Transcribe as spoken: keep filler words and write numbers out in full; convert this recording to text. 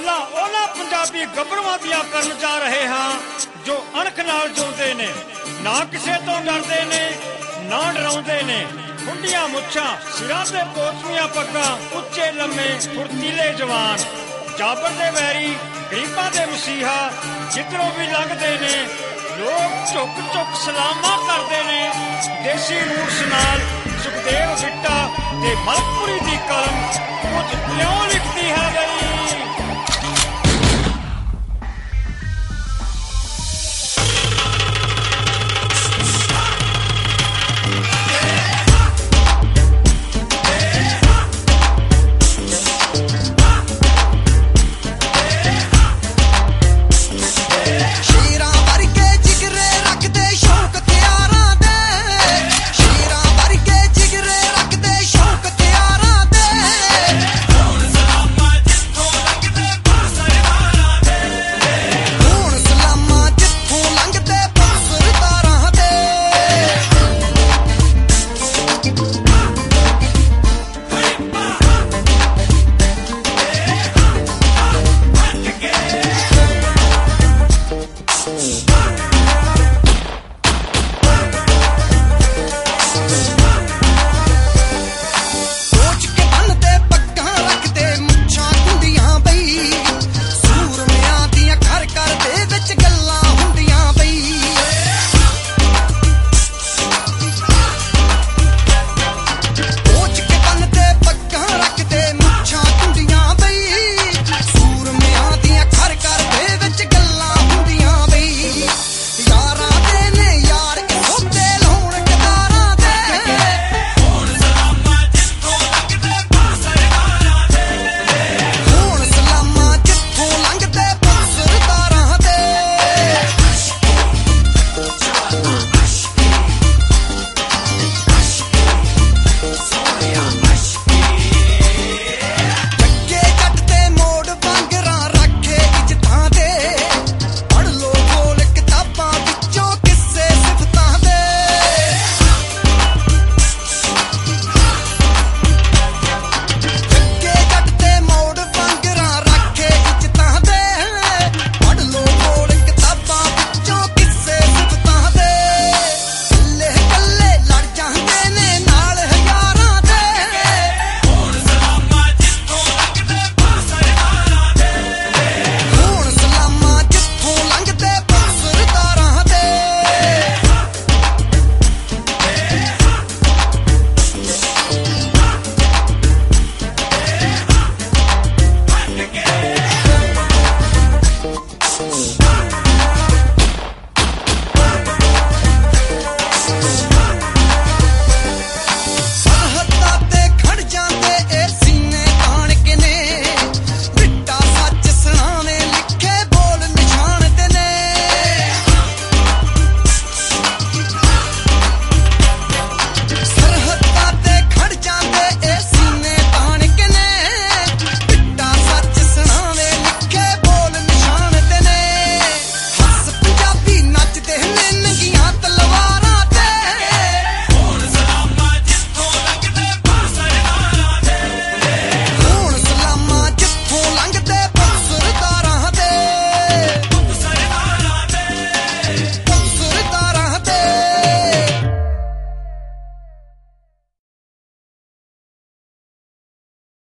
ਗੱਲਾਂ ਉਹਨਾਂ ਪੰਜਾਬੀ ਗੱਭਰੂਆਂ ਦੀਆਂ ਕਰਨ ਜਾ ਰਹੇ ਹਾਂ ਜੋ ਅਣਖ ਨਾਲ ਜੁੜਦੇ ਨੇ, ਨਾ ਕਿਸੇ ਤੋਂ ਡਰਦੇ ਨੇ ਨਾ ਡਰਾਉਂਦੇ ਨੇ। ਖੁੰਡੀਆਂ ਮੁੱਛਾਂ, ਸਿਰਾਂ ਤੇ ਪੋਚਵੀਆਂ ਪੱਗਾਂ, ਉੱਚੇ ਲੰਮੇ ਫੁਰਤੀਲੇ ਜਵਾਨ, ਜਾਬਰ ਦੇ ਵੈਰੀ, ਗਰੀਬਾਂ ਦੇ ਮਸੀਹਾ ਜਿੱਧਰੋਂ ਵੀ ਲੰਘਦੇ ਨੇ ਲੋਕ ਝੁੱਕ ਝੁੱਕ ਸਲਾਮਾਂ ਕਰਦੇ ਨੇ। ਦੇਸੀ ਰੂਟਸ ਨਾਲ ਸੁਖਦੇਵ ਬਿੱਟਾ ਤੇ ਮਲਕਪੁਰੀ ਦੀ ਕਲਮ ਕੁਝ ਕਿਉਂ ਲਿਖਦੀ ਹੈ ਗਈ।